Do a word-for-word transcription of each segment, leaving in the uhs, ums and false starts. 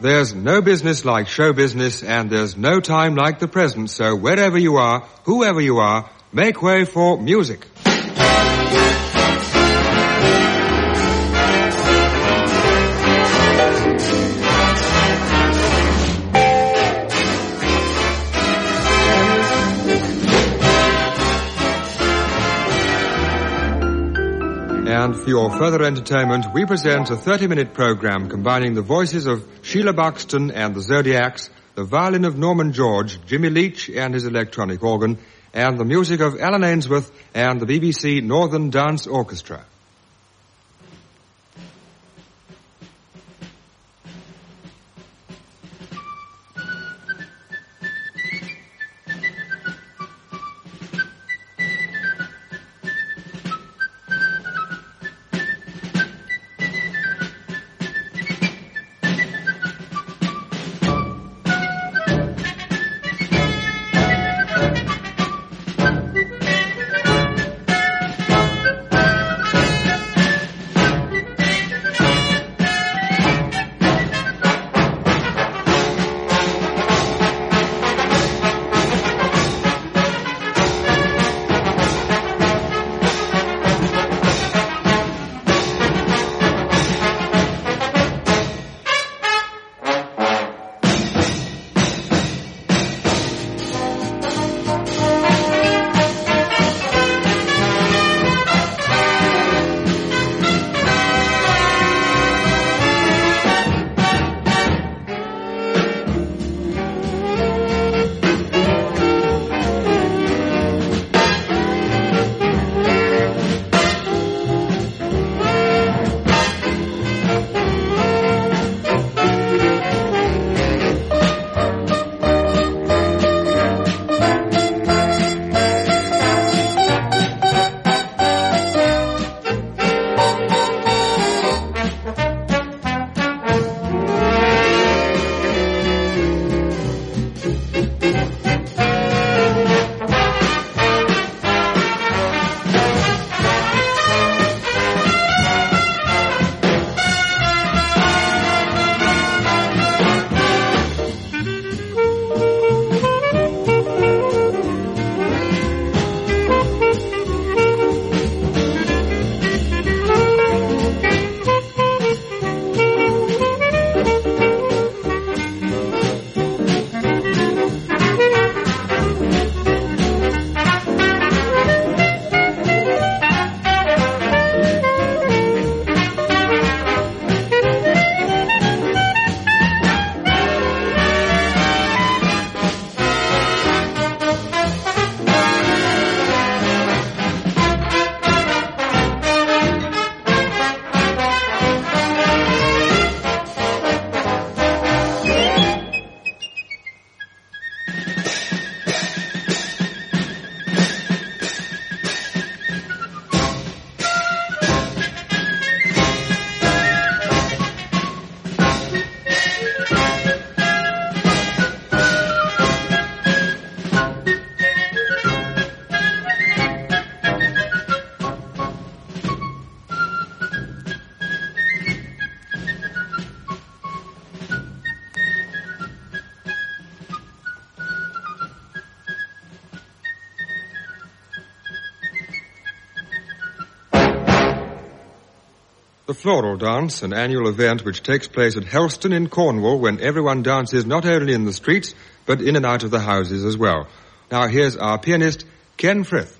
There's no business like show business, and there's no time like the present, so wherever you are, whoever you are, make way for music. And for your further entertainment, we present a thirty-minute program combining the voices of Sheila Buxton and the Zodiacs, the violin of Norman George, Jimmy Leach and his electronic organ, and the music of Alan Ainsworth and the B B C Northern Dance Orchestra. The Floral Dance, an annual event which takes place at Helston in Cornwall when everyone dances not only in the streets, but in and out of the houses as well. Now here's our pianist, Ken Frith.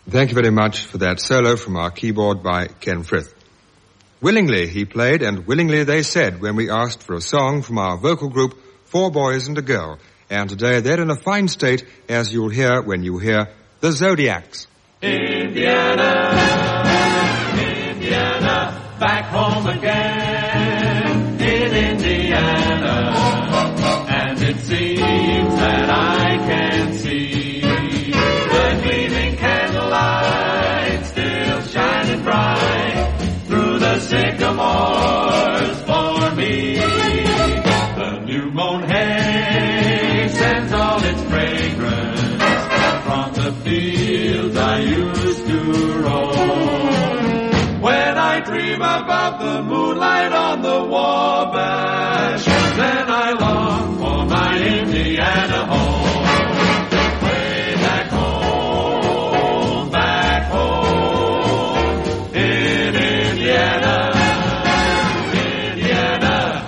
Thank you very much for that solo from our keyboard by Ken Frith. Willingly he played, and willingly they said when we asked for a song from our vocal group, Four Boys and a Girl. And today they're in a fine state, as you'll hear when you hear the Zodiacs. Indiana, Indiana, back home again in Indiana. And it seems that I can see the gleaming candlelight still shining bright through the sycamores for me. The new mown hay sends all its fragrance from the fields I used to roam. When I dream about the moonlight on the Wabash, then I long for my Indiana home. Way back home, back home in Indiana, Indiana.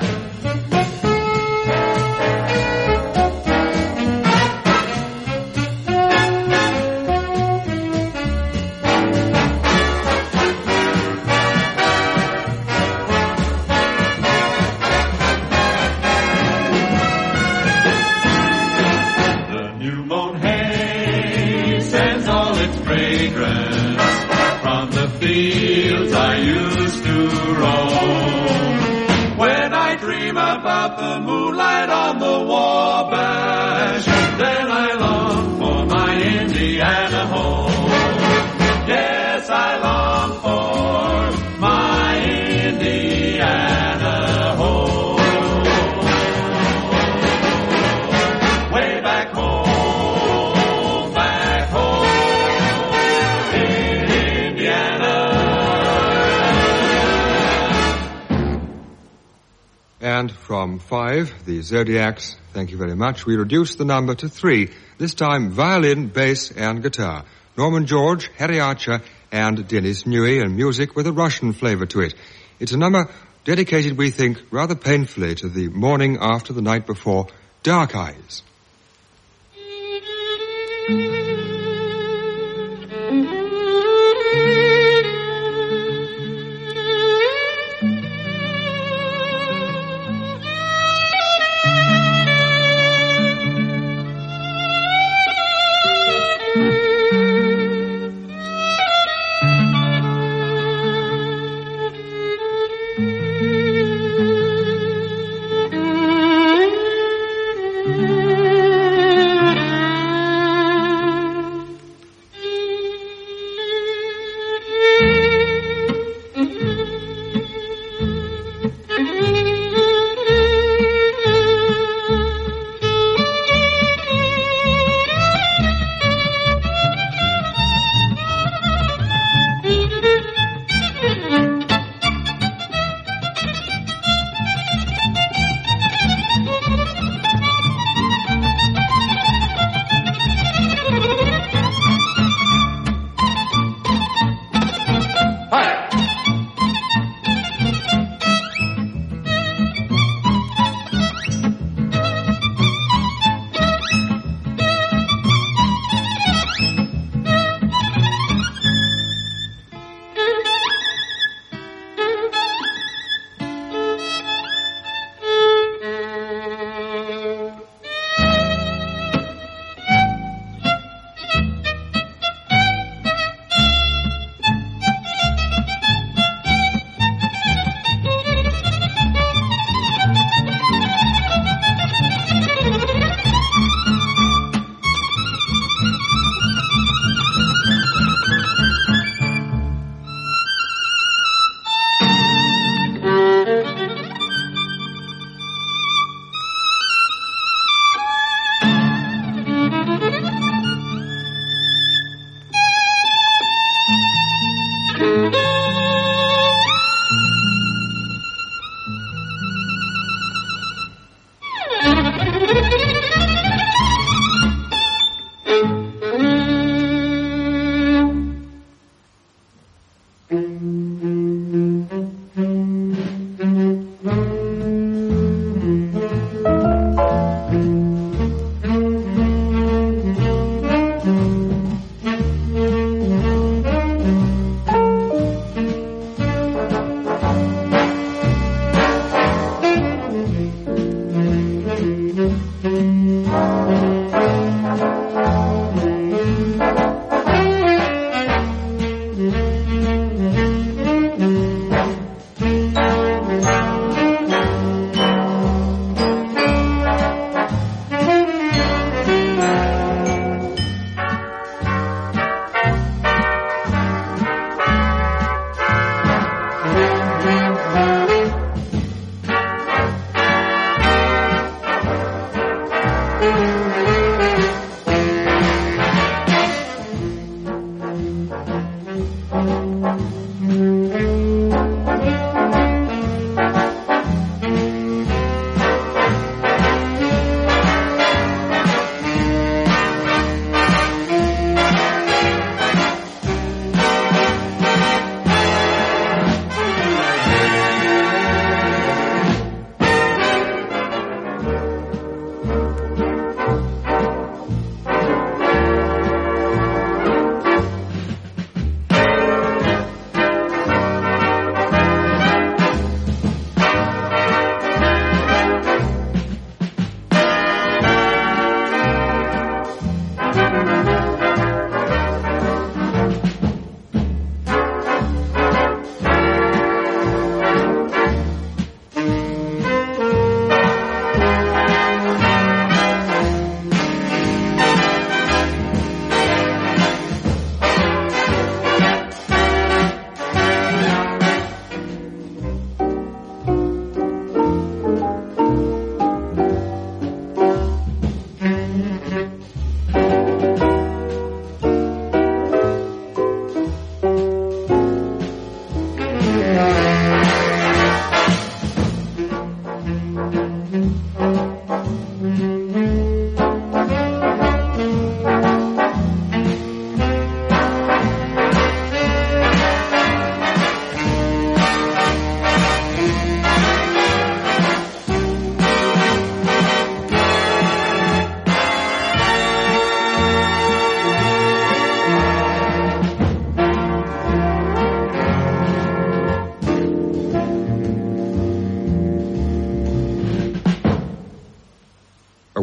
From the fields I used to roam. When I dream about the moonlight on the Wabash, then I long for my Indiana home. Yes, I long for my Indiana home. Way back home, back home. And from five, the Zodiacs, thank you very much, we reduced the number to three, this time violin, bass, and guitar. Norman George, Harry Archer, and Denis Newey, and music with a Russian flavor to it. It's a number dedicated, we think, rather painfully to the morning after the night before, Dark Eyes.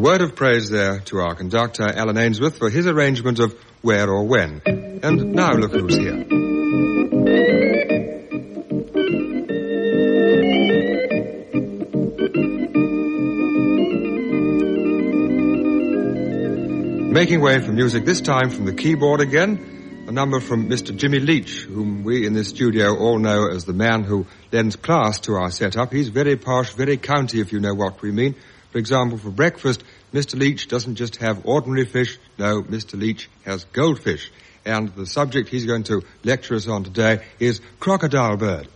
word of praise there to our conductor, Alan Ainsworth, for his arrangement of Where or When. And now look who's here. Making way for music, this time from the keyboard again, a number from Mister Jimmy Leach, whom we in this studio all know as the man who lends class to our setup. He's very posh, very county, if you know what we mean. For example, for breakfast, Mister Leach doesn't just have ordinary fish. No, Mister Leach has goldfish. And the subject he's going to lecture us on today is crocodile bird.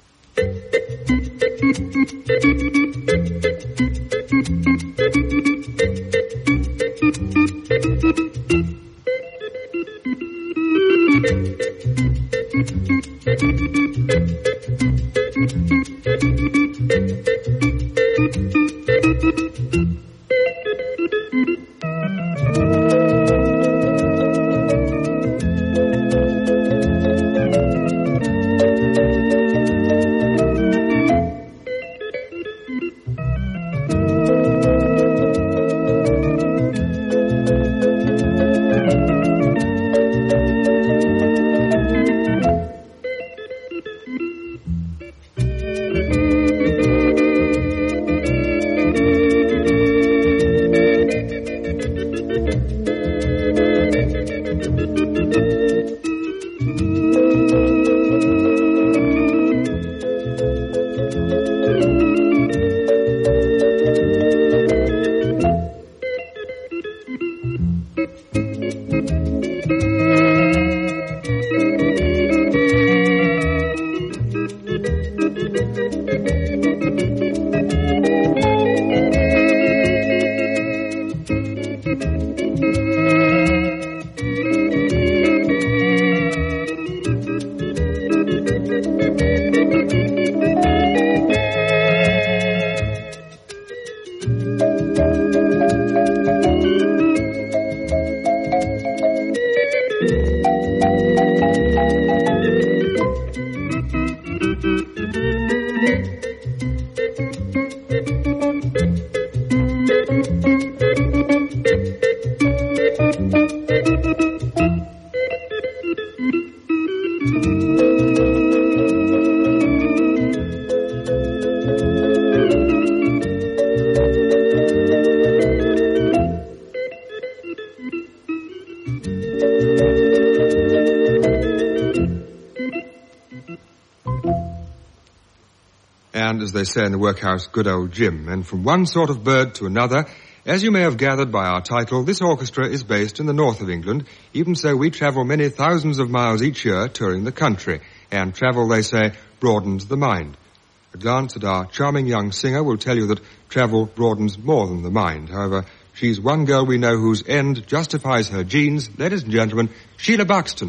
And, as they say in the workhouse, good old Jim. And from one sort of bird to another, as you may have gathered by our title, this orchestra is based in the north of England. Even so, we travel many thousands of miles each year touring the country. And travel, they say, broadens the mind. A glance at our charming young singer will tell you that travel broadens more than the mind. However, she's one girl we know whose end justifies her genes. Ladies and gentlemen, Sheila Buxton.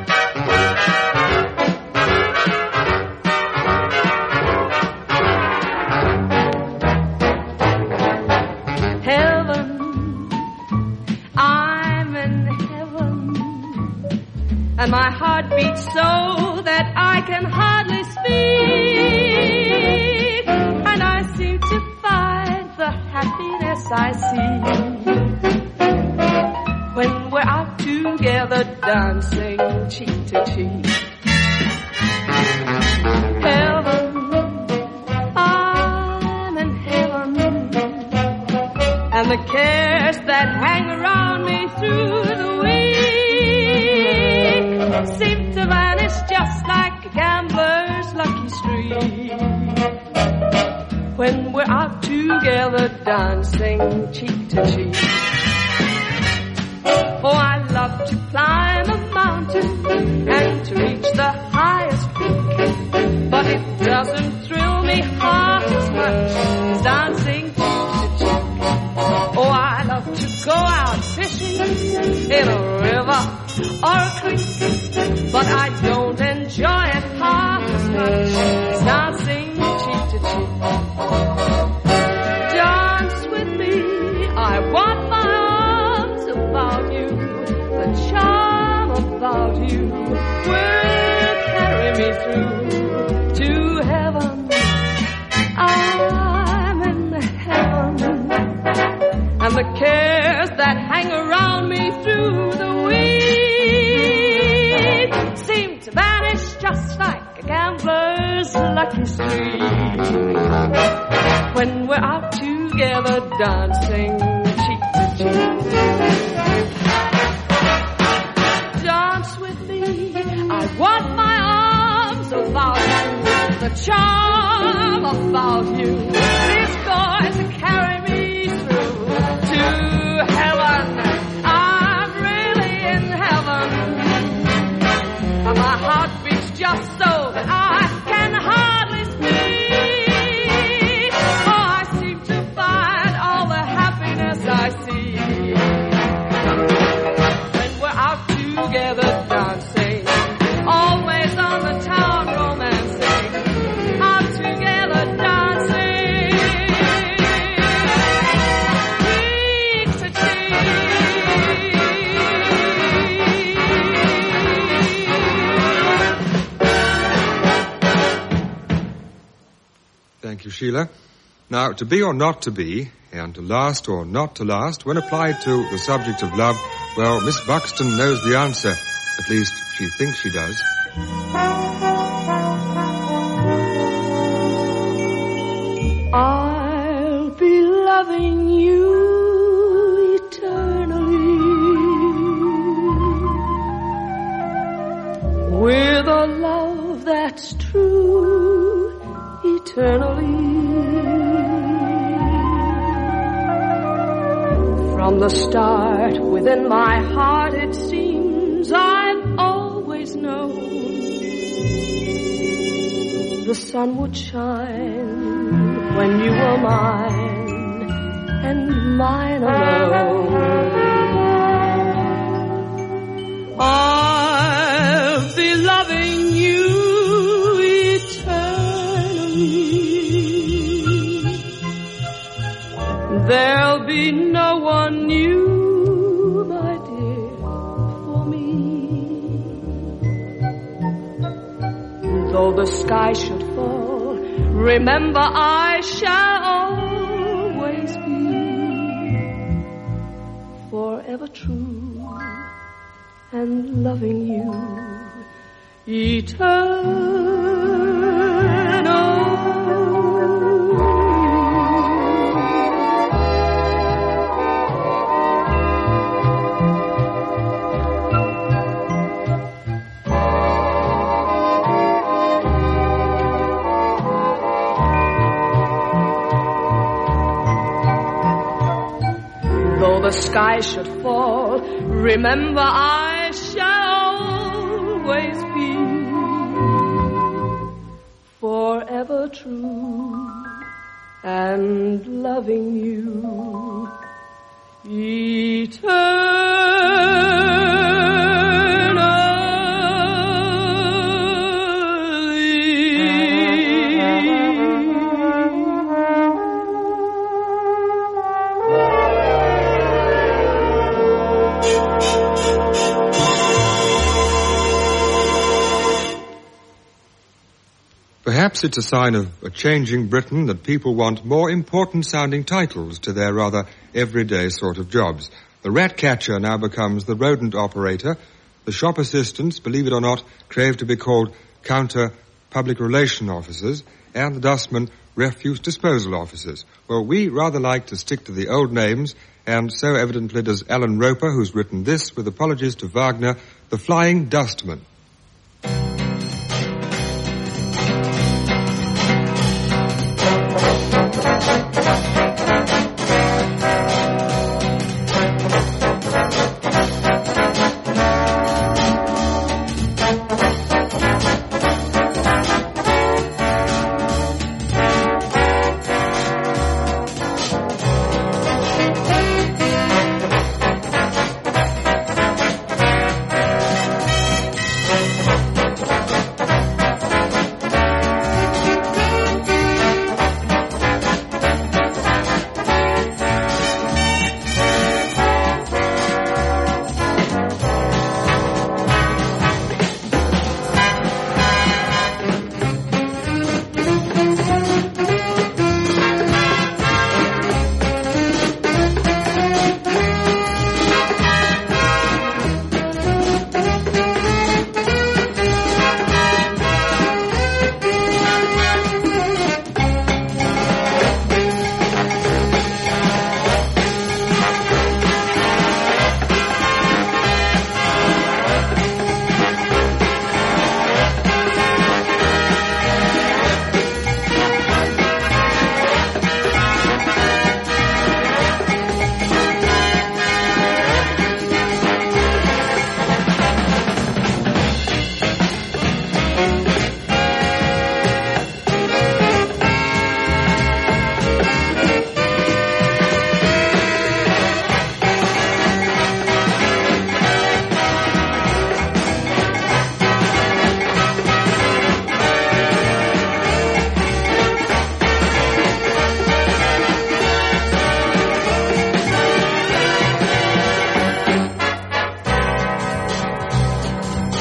And my heart beats so that I can hardly speak. And I seem to find the happiness I see when we're out together dancing cheek to cheek. Heaven, I'm in heaven. And the cares that hang around me through the week seem to vanish just like a gambler's lucky streak when we're out together dancing cheek to cheek. Oh, I love to climb a mountain and to reach the highest peak, but it doesn't thrill me half as much as dancing cheek to cheek. Oh, I love to go out fishing in a river or a creek, but I don't enjoy it half as much as dancing cheek to cheek. Dance with me, I want my arms about you. The charm about you will carry me through to heaven. I'm in heaven, and the history. When we're out together dancing cheek to cheek. Dance with me, I want my arms about you, the charm about you is going to carry me through to heaven. I'm really in heaven. My heart beats just so that I can hardly speak. Oh, I seem to find all the happiness I see when we're out together dancing, always on the town romancing, out together dancing, cheek to cheek. Thank you, Sheila. Now, to be or not to be, and to last or not to last, when applied to the subject of love, well, Miss Buxton knows the answer. At least, she thinks she does. I'll be loving you eternally with a love that's true eternally. From the start, within my heart, it seems I've always known the sun would shine when you were mine and mine alone. I'll be loving you eternally. There'll be no one new, my dear, for me. Though the sky should fall, remember I shall always be forever true and loving you eternally. The sky should fall, remember I shall always be forever true and loving you eternally. Perhaps it's a sign of a changing Britain that people want more important-sounding titles to their rather everyday sort of jobs. The rat catcher now becomes the rodent operator. The shop assistants, believe it or not, crave to be called counter public relation officers, and the dustmen refuse disposal officers. Well, we rather like to stick to the old names, and so evidently does Alan Roper, who's written this with apologies to Wagner, The Flying Dustman.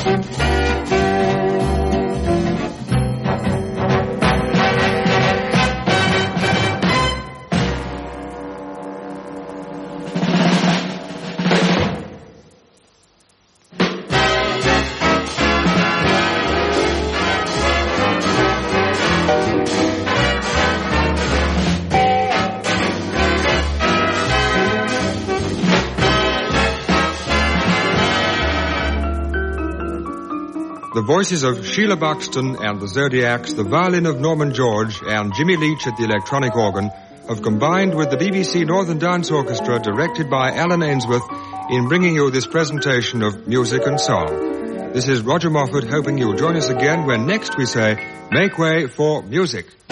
The voices of Sheila Buxton and the Zodiacs, the violin of Norman George, and Jimmy Leach at the electronic organ have combined with the B B C Northern Dance Orchestra, directed by Alan Ainsworth, in bringing you this presentation of music and song. This is Roger Moffat, hoping you'll join us again when next we say, make way for music.